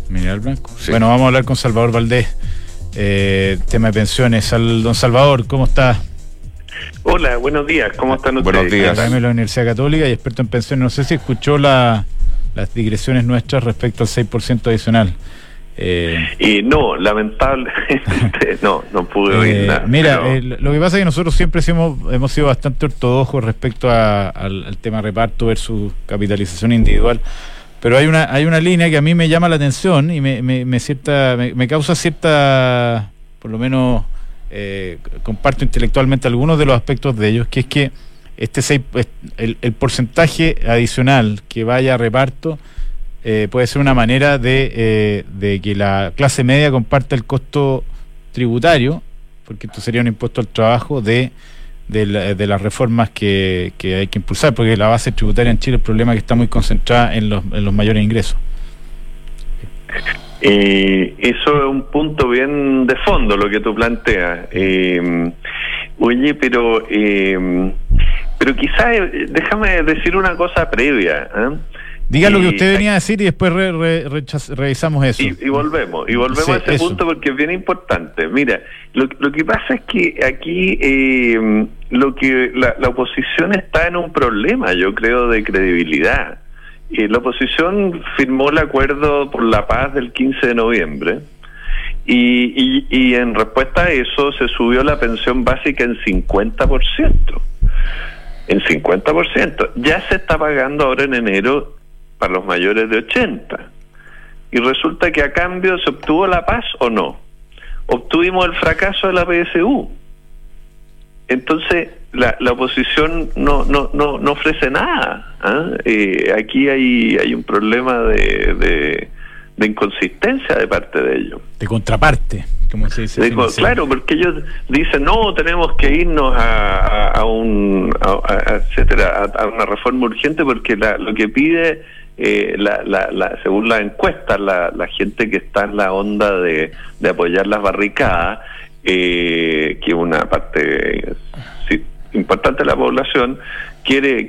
Mineral Blanco. Sí. Bueno, vamos a hablar con Salvador Valdés, tema de pensiones. Don Salvador, ¿cómo está? Hola, buenos días, ¿cómo están ustedes? Buenos días. Academia de la Universidad Católica y experto en pensiones. No sé si escuchó las digresiones nuestras respecto al 6% adicional. Y no, lamentablemente no pude oír nada. Mira, pero... lo que pasa es que nosotros siempre hemos sido bastante ortodoxos respecto al tema reparto versus capitalización individual, pero hay una línea que a mí me llama la atención y me causa cierta, por lo menos comparto intelectualmente algunos de los aspectos de ellos, que es que el porcentaje adicional que vaya a reparto puede ser una manera de que la clase media comparta el costo tributario, porque esto sería un impuesto al trabajo de las reformas que hay que impulsar, porque la base tributaria en Chile, el problema es que está muy concentrada en los mayores ingresos. Eso es un punto bien de fondo lo que tú planteas. Oye, pero quizás déjame decir una cosa previa, Diga lo que usted venía a decir y después revisamos eso. Y volvemos Sí, a ese eso. punto porque es bien importante. Mira, lo que pasa es que aquí la oposición está en un problema, yo creo, de credibilidad. La oposición firmó el acuerdo por la paz del 15 de noviembre y en respuesta a eso se subió la pensión básica en 50%. En 50%. Ya se está pagando ahora en enero para los mayores de 80. Y resulta que a cambio se obtuvo la paz o no. Obtuvimos el fracaso de la PSU. Entonces la oposición no ofrece nada. Aquí hay un problema de inconsistencia de parte de ellos. De contraparte, como se dice. Claro, porque ellos dicen, no, tenemos que irnos a una reforma urgente porque lo que pide, según la encuesta, la gente que está en la onda de apoyar las barricadas, que una parte importante de la población quiere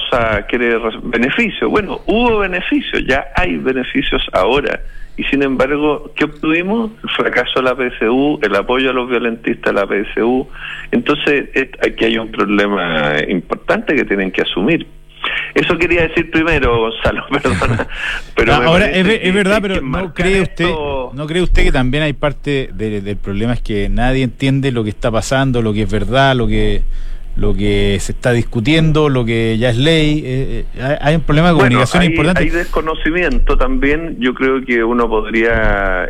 beneficios. Bueno, hubo beneficios, ya hay beneficios ahora, y sin embargo, ¿qué obtuvimos? El fracaso de la PSU, el apoyo a los violentistas de la PSU. Entonces aquí hay un problema importante que tienen que asumir. Eso quería decir primero, Gonzalo, perdona. Pero ahora es verdad, pero ¿no cree usted que también hay parte del problema es que nadie entiende lo que está pasando, lo que es verdad, lo que se está discutiendo, lo que ya es ley? Hay un problema de comunicación importante. Hay desconocimiento también. Yo creo que uno podría,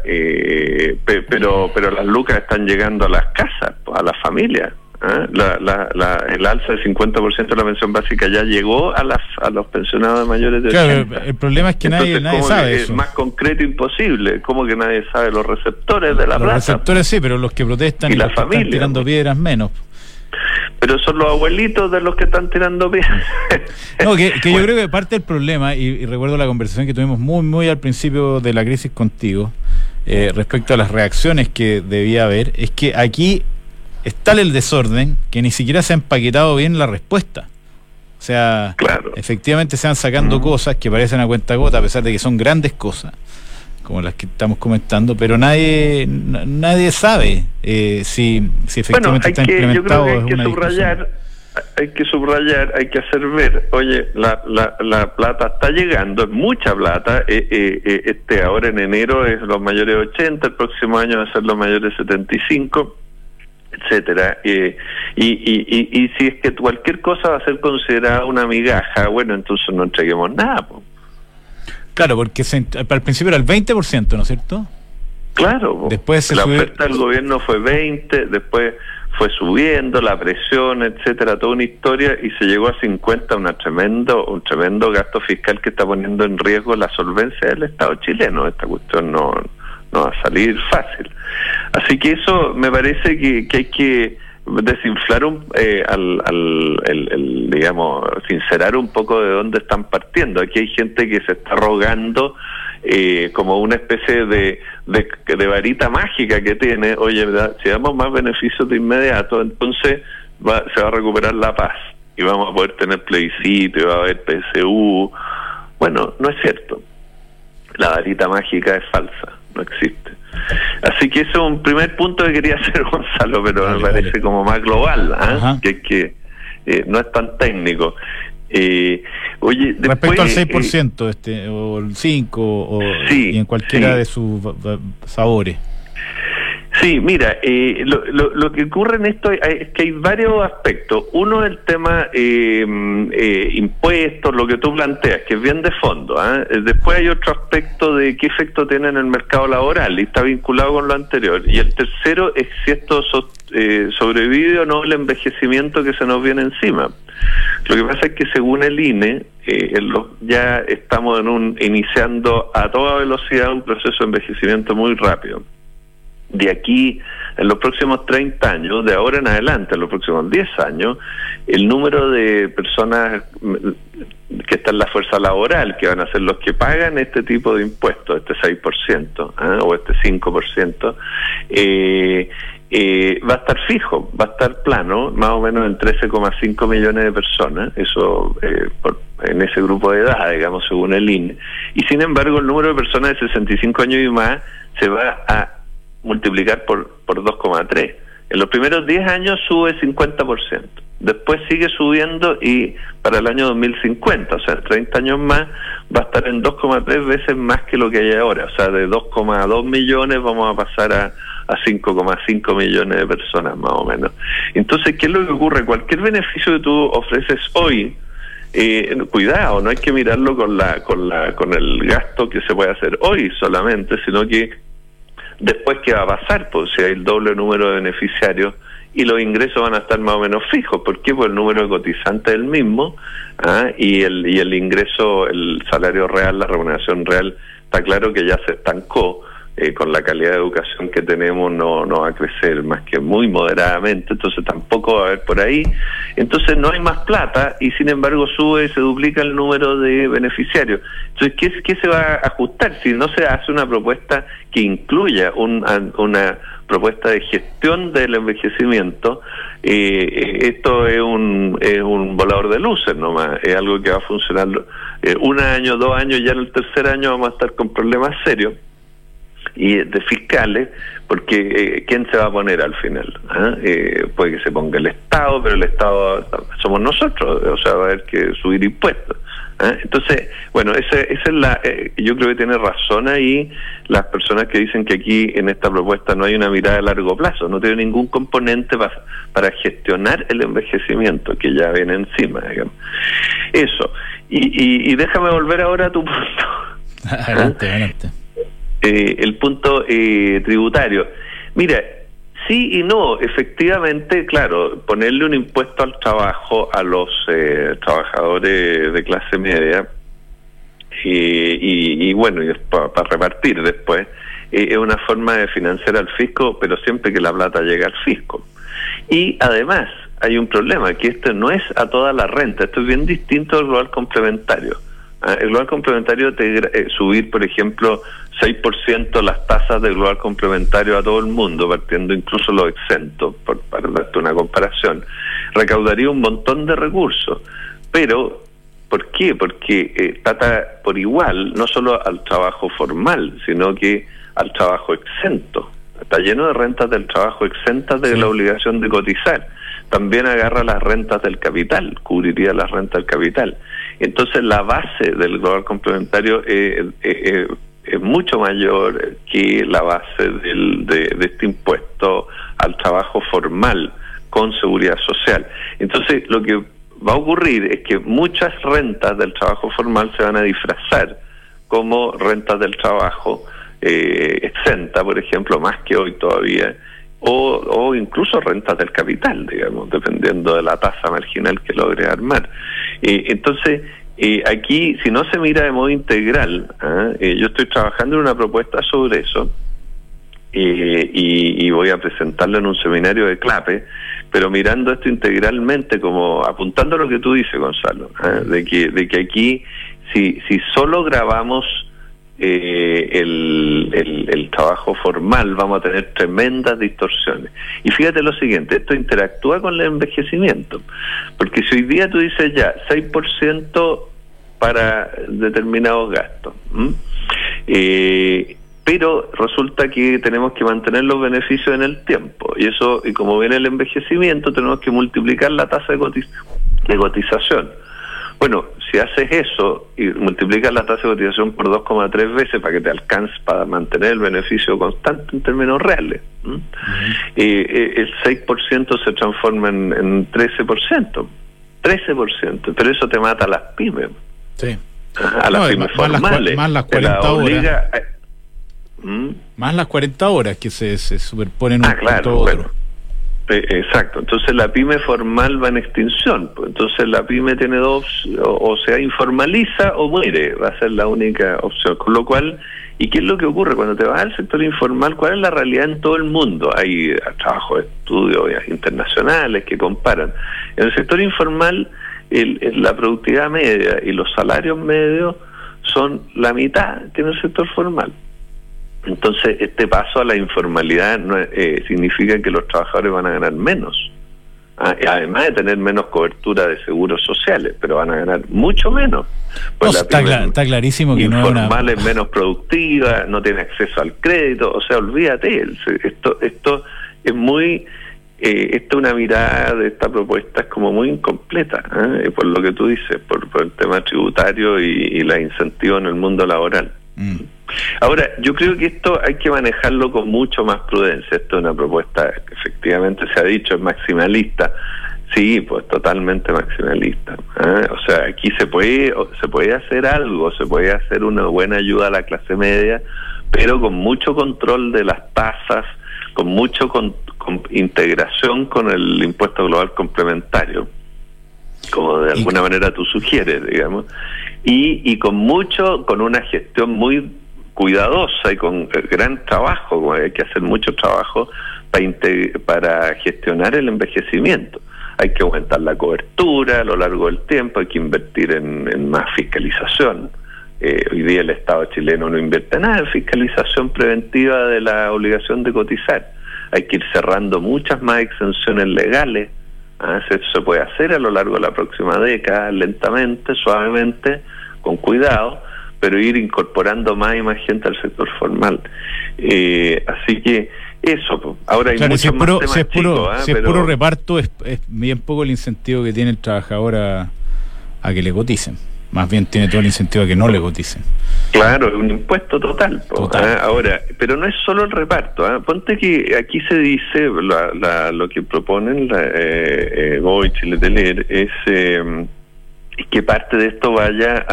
pero las lucas están llegando a las casas, a las familias. El alza del 50% de la pensión básica ya llegó a los pensionados mayores de 80. Claro, el problema es que nadie sabe eso. Es más concreto imposible. ¿Cómo que nadie sabe? Los receptores de la plata. Los receptores sí, pero los que protestan y los la que familia, están tirando piedras menos. Pero son los abuelitos de los que están tirando piedras. No, que yo creo que parte del problema, y recuerdo la conversación que tuvimos muy al principio de la crisis contigo, respecto a las reacciones que debía haber, es que aquí es tal el desorden que ni siquiera se ha empaquetado bien la respuesta. O sea, claro, efectivamente se van sacando cosas que parecen a cuentagota, a pesar de que son grandes cosas, como las que estamos comentando, pero nadie sabe si efectivamente está implementado. Yo creo que hay que subrayar, hay que hacer ver, oye, la plata está llegando, es mucha plata. Ahora en enero es los mayores de 80, el próximo año va a ser los mayores de 75, etcétera, y si es que cualquier cosa va a ser considerada una migaja, bueno, entonces no entreguemos nada, po. Claro, porque al principio era el 20%, ¿no es cierto? Claro, después la oferta del gobierno fue 20, después fue subiendo la presión, etcétera, toda una historia, y se llegó a 50, un tremendo gasto fiscal que está poniendo en riesgo la solvencia del Estado chileno. Esta cuestión no va a salir fácil. Así que eso me parece que hay que desinflar digamos, sincerar un poco de dónde están partiendo. Aquí hay gente que se está rogando como una especie de varita mágica que tiene. Oye, ¿verdad? Si damos más beneficios de inmediato, entonces se va a recuperar la paz y vamos a poder tener plebiscito y va a haber PSU. Bueno, no es cierto. la varita mágica es falsa, no existe. Así que eso es un primer punto que quería hacer, Gonzalo, pero me parece como más global, que no es tan técnico. Oye, después, respecto al 6%, o el 5%, sí, y en cualquiera de sus sabores. Sí, mira, lo que ocurre en esto es que hay varios aspectos. Uno es el tema impuestos, lo que tú planteas, que es bien de fondo. Después hay otro aspecto de qué efecto tiene en el mercado laboral, y está vinculado con lo anterior. Y el tercero es si esto sobrevive o no el envejecimiento que se nos viene encima. Lo que pasa es que según el INE, ya estamos iniciando a toda velocidad un proceso de envejecimiento muy rápido. De aquí, en los próximos 30 años, de ahora en adelante, en los próximos 10 años, el número de personas que están en la fuerza laboral, que van a ser los que pagan este tipo de impuestos, este 6%, o este 5%, va a estar fijo, va a estar plano, más o menos en 13,5 millones de personas, eso en ese grupo de edad, digamos, según el INE. Y sin embargo, el número de personas de 65 años y más se va a multiplicar por 2,3. En los primeros 10 años sube 50%. Después sigue subiendo y para el año 2050, o sea, 30 años más, va a estar en 2,3 veces más que lo que hay ahora. O sea, de 2,2 millones vamos a pasar a 5,5 millones de personas, más o menos. Entonces, ¿qué es lo que ocurre? Cualquier beneficio que tú ofreces hoy, cuidado, no hay que mirarlo con el gasto que se puede hacer hoy solamente, sino que después, ¿qué va a pasar? Pues si hay el doble número de beneficiarios y los ingresos van a estar más o menos fijos. ¿Por qué? Pues el número de cotizantes es el mismo, y el ingreso, el salario real, la remuneración real, está claro que ya se estancó. Con la calidad de educación que tenemos no va a crecer más que muy moderadamente, entonces tampoco va a haber por ahí. Entonces no hay más plata y sin embargo sube y se duplica el número de beneficiarios. Entonces, ¿qué se va a ajustar? Si no se hace una propuesta que incluya una propuesta de gestión del envejecimiento, esto es un volador de luces nomás, es algo que va a funcionar 1 año, 2 años, ya en el tercer año vamos a estar con problemas serios y de fiscales, porque ¿quién se va a poner al final? Puede que se ponga el Estado, pero el Estado somos nosotros, o sea, va a haber que subir impuestos. Entonces, bueno, esa es yo creo que tiene razón ahí las personas que dicen que aquí en esta propuesta no hay una mirada a largo plazo, no tiene ningún componente para gestionar el envejecimiento que ya viene encima, digamos. Eso. Y déjame volver ahora a tu punto. Adelante. El punto tributario. Mira, sí y no, efectivamente, claro, ponerle un impuesto al trabajo a los trabajadores de clase media y bueno, y para repartir después, es una forma de financiar al fisco, pero siempre que la plata llega al fisco. Y además hay un problema, que esto no es a toda la renta, esto es bien distinto al global complementario. El global complementario subir, por ejemplo, 6% las tasas del global complementario a todo el mundo, partiendo incluso los exentos, para darte una comparación, recaudaría un montón de recursos. Pero, ¿por qué? Porque trata por igual, no solo al trabajo formal, sino que al trabajo exento. Está lleno de rentas del trabajo exentas de la obligación de cotizar. También agarra las rentas del capital, cubriría las rentas del capital. Entonces la base del global complementario es mucho mayor que la base de este impuesto al trabajo formal con seguridad social. Entonces lo que va a ocurrir es que muchas rentas del trabajo formal se van a disfrazar como rentas del trabajo exenta, por ejemplo, más que hoy todavía, o incluso rentas del capital, digamos, dependiendo de la tasa marginal que logre armar. Entonces, aquí, si no se mira de modo integral, yo estoy trabajando en una propuesta sobre eso, y voy a presentarlo en un seminario de CLAPE, pero mirando esto integralmente, como apuntando a lo que tú dices, Gonzalo, de que aquí, si solo grabamos el trabajo formal, vamos a tener tremendas distorsiones. Y fíjate lo siguiente, esto interactúa con el envejecimiento, porque si hoy día tú dices ya 6% para determinados gastos, Pero resulta que tenemos que mantener los beneficios en el tiempo, y como viene el envejecimiento, tenemos que multiplicar la tasa de cotización. Bueno, si haces eso y multiplicas la tasa de cotización por 2,3 veces para que te alcance para mantener el beneficio constante en términos reales, el 6% se transforma en 13%, pero eso te mata a las pymes. Sí. A las pymes formales. Más las 40 horas. Más las 40 horas que se superponen un claro, bueno. Exacto, entonces la pyme formal va en extinción, entonces la pyme tiene dos, o sea, informaliza o muere, va a ser la única opción, con lo cual, ¿y qué es lo que ocurre cuando te vas al sector informal? ¿Cuál es la realidad en todo el mundo? Hay trabajos de estudios internacionales que comparan. En el sector informal, la productividad media y los salarios medios son la mitad que en el sector formal. Entonces, este paso a la informalidad significa que los trabajadores van a ganar menos, además de tener menos cobertura de seguros sociales, pero van a ganar mucho menos. Pues está clarísimo que informal es menos productiva, no tiene acceso al crédito, o sea, olvídate, esto es muy... esta una mirada de esta propuesta es como muy incompleta, por lo que tú dices, por el tema tributario y los incentivos en el mundo laboral. Ahora, yo creo que esto hay que manejarlo con mucho más prudencia. Esto es una propuesta que efectivamente se ha dicho es maximalista. Sí, pues totalmente maximalista. O sea, aquí se puede hacer algo, se puede hacer una buena ayuda a la clase media, pero con mucho control de las tasas, con mucho con integración con el impuesto global complementario, como de alguna manera tú sugieres, digamos, y con una gestión muy cuidadosa y con gran trabajo, como hay que hacer mucho trabajo para gestionar el envejecimiento. Hay que aumentar la cobertura a lo largo del tiempo, hay que invertir en más fiscalización. Hoy día el Estado chileno no invierte nada en fiscalización preventiva de la obligación de cotizar. Hay que ir cerrando muchas más exenciones legales. Eso se puede hacer a lo largo de la próxima década, lentamente, suavemente, con cuidado, pero ir incorporando más y más gente al sector formal. Así que eso, ahora hay muchos más temas chicos. Si es puro reparto, es bien poco el incentivo que tiene el trabajador a que le coticen. Más bien tiene todo el incentivo a que no le coticen. Claro, es un impuesto total. Ahora, pero no es solo el reparto. Ponte que aquí se dice, lo que proponen Boric y Letelier es que parte de esto vaya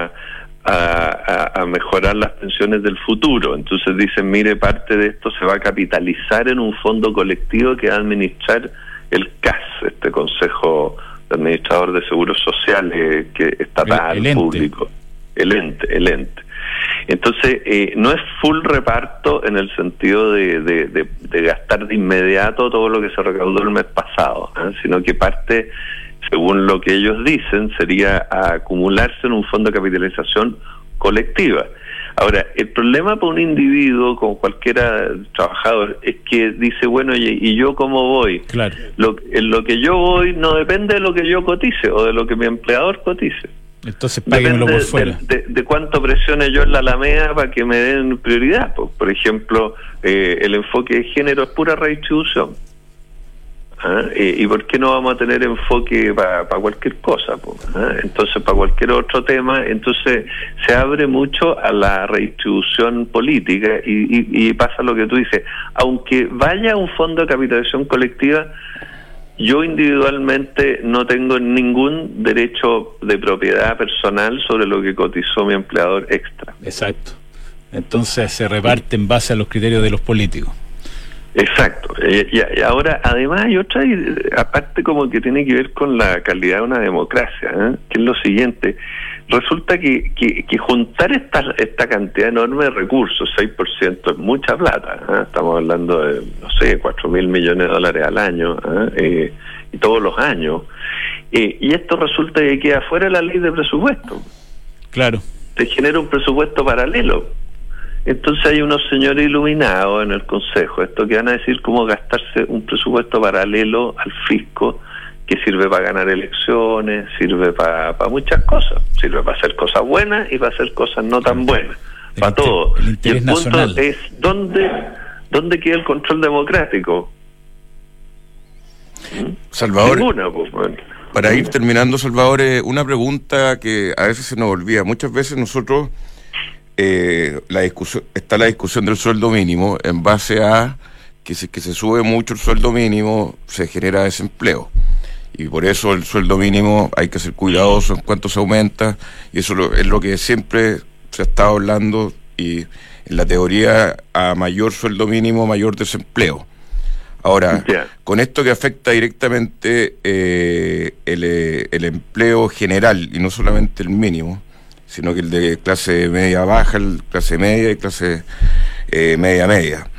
a mejorar las pensiones del futuro. Entonces dicen, mire, parte de esto se va a capitalizar en un fondo colectivo que va a administrar el CAS, este Consejo de Administrador de Seguros Sociales, que estatal, público, el ente. Entonces, no es full reparto en el sentido de gastar de inmediato todo lo que se recaudó el mes pasado, sino que parte, según lo que ellos dicen, sería a acumularse en un fondo de capitalización colectiva. Ahora, el problema para un individuo, como cualquiera trabajador, es que dice, bueno, ¿y yo cómo voy? Claro. En lo que yo voy no depende de lo que yo cotice o de lo que mi empleador cotice. Entonces páguenmelo por fuera. De cuánto presione yo en la Alameda para que me den prioridad. Por ejemplo, el enfoque de género es pura redistribución. ¿Y por qué no vamos a tener enfoque para cualquier cosa? Entonces, para cualquier otro tema, entonces se abre mucho a la redistribución política y pasa lo que tú dices. Aunque vaya a un fondo de capitalización colectiva, yo individualmente no tengo ningún derecho de propiedad personal sobre lo que cotizó mi empleador extra. Exacto. Entonces se reparte en base a los criterios de los políticos. Exacto. Y ahora, además hay otra, aparte como que tiene que ver con la calidad de una democracia, que es lo siguiente. Resulta que juntar esta cantidad enorme de recursos, 6% es mucha plata, estamos hablando de, no sé, 4.000 millones de dólares al año, y todos los años, y esto resulta que queda fuera de la ley de presupuesto. Claro. Se genera un presupuesto paralelo. Entonces hay unos señores iluminados en el Consejo, esto que van a decir cómo gastarse un presupuesto paralelo al fisco, que sirve para ganar elecciones, sirve para muchas cosas, sirve para hacer cosas buenas y para hacer cosas no tan buenas. para todo. El Y interés el punto nacional es dónde queda el control democrático. Salvador, Ninguna, pues, bueno. para ir terminando, Salvador, una pregunta que a veces se nos olvida. Muchas veces nosotros está la discusión del sueldo mínimo en base a que se sube mucho el sueldo mínimo, se genera desempleo. Y por eso el sueldo mínimo hay que ser cuidadoso en cuánto se aumenta, y eso es lo que siempre se ha estado hablando, y en la teoría, a mayor sueldo mínimo, mayor desempleo. Ahora, con esto que afecta directamente el empleo general, y no solamente el mínimo, sino que el de clase media baja, el clase media y clase media.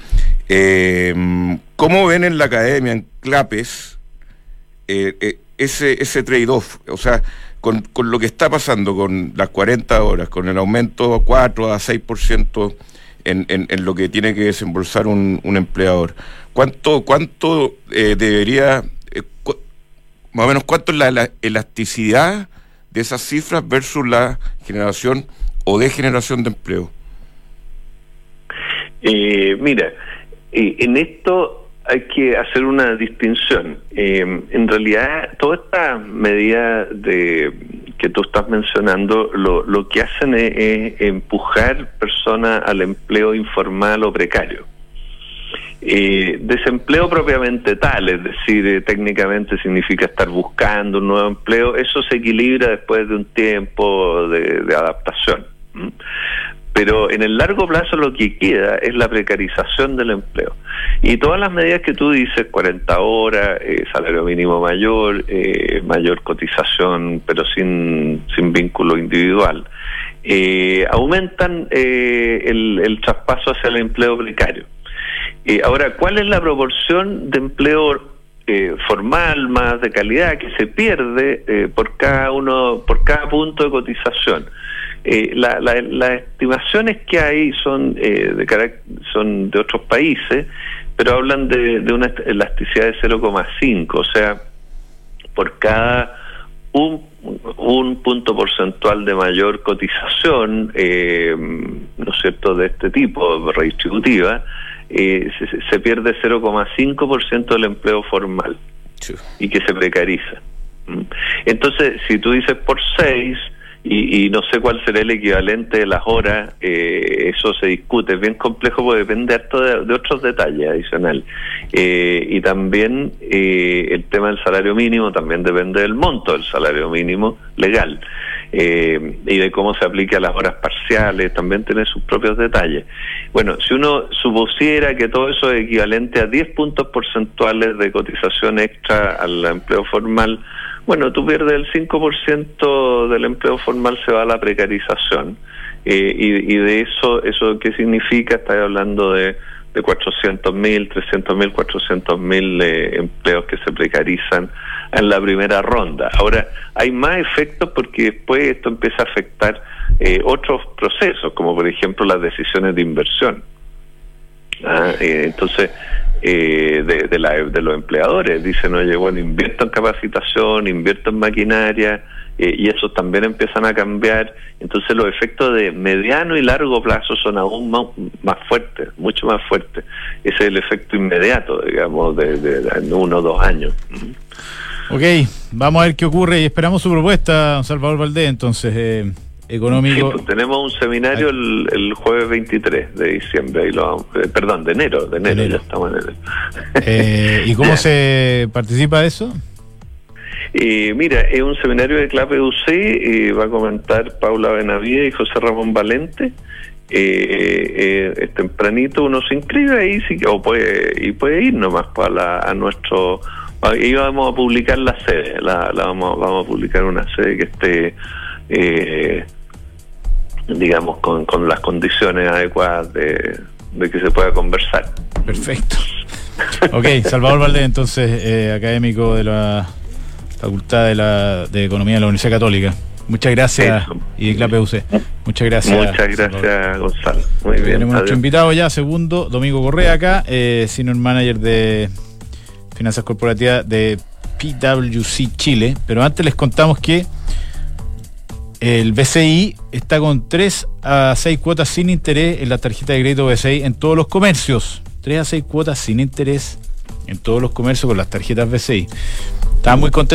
¿Cómo ven en la academia, en CLAPES, ese trade-off? O sea, con lo que está pasando con las 40 horas, con el aumento a 4 a 6% en lo que tiene que desembolsar un empleador, ¿cuánto debería, más o menos, cuánto es la elasticidad de esas cifras versus la generación o degeneración de empleo? Mira, en esto hay que hacer una distinción. En realidad, todas estas medidas que tú estás mencionando, lo que hacen es empujar personas al empleo informal o precario. Desempleo propiamente tal, es decir, técnicamente significa estar buscando un nuevo empleo. Eso se equilibra después de un tiempo de adaptación. Pero en el largo plazo lo que queda es la precarización del empleo. Y todas las medidas que tú dices, 40 horas, salario mínimo mayor, mayor cotización, pero sin vínculo individual, aumentan el traspaso hacia el empleo precario. Ahora, ¿cuál es la proporción de empleo formal, más de calidad, que se pierde por cada punto de cotización? Las estimaciones que hay son de otros países, pero hablan de una elasticidad de 0,5, o sea, por cada un punto porcentual de mayor cotización, ¿no es cierto?, de este tipo, redistributiva, se pierde 0,5% del empleo formal, sí, y que se precariza. Entonces, si tú dices por 6, y no sé cuál será el equivalente de las horas, eso se discute, es bien complejo porque depende harto de otros detalles adicionales. Y también el tema del salario mínimo también depende del monto del salario mínimo legal, y de cómo se aplica a las horas parciales, también tiene sus propios detalles. Bueno, si uno supusiera que todo eso es equivalente a 10 puntos porcentuales de cotización extra al empleo formal, bueno, tú pierdes el 5% del empleo formal, se va a la precarización. Y de eso ¿qué significa? Estás hablando de 400.000, 300.000, 400.000 empleos que se precarizan en la primera ronda. Ahora, hay más efectos porque después esto empieza a afectar otros procesos, como por ejemplo las decisiones de inversión. Entonces, de los empleadores dicen, oye, bueno, invierto en capacitación, invierto en maquinaria, y esos también empiezan a cambiar. Entonces los efectos de mediano y largo plazo son aún más fuertes, mucho más fuertes. Ese es el efecto inmediato, digamos, de 1 o 2 años. Ok, vamos a ver qué ocurre y esperamos su propuesta, don Salvador Valdés, entonces, económico. Sí, pues tenemos un seminario el jueves 23 de diciembre, ahí de enero, ya estamos en enero. ¿Y cómo se participa de eso? Mira, es un seminario de CLAPES UC, va a comentar Paula Benavides y José Ramón Valente. Es tempranito, uno se inscribe ahí puede ir nomás a nuestro. Ahí vamos a publicar la sede, vamos a publicar una sede que esté, digamos, con las condiciones adecuadas de que se pueda conversar. Perfecto. Ok, Salvador Valdés, entonces, académico de la Facultad de Economía de la Universidad Católica. Muchas gracias. Eso. Y de CLAPES UC. Muchas gracias. Muchas gracias, Gonzalo. Muy bien. Tenemos nuestro invitado ya, segundo, Domingo Correa acá, Senior Manager de Finanzas Corporativas de PwC Chile. Pero antes les contamos que el BCI está con 3 a 6 cuotas sin interés en la tarjeta de crédito BCI en todos los comercios. 3 a 6 cuotas sin interés en todos los comercios con las tarjetas BCI. Estaba muy contento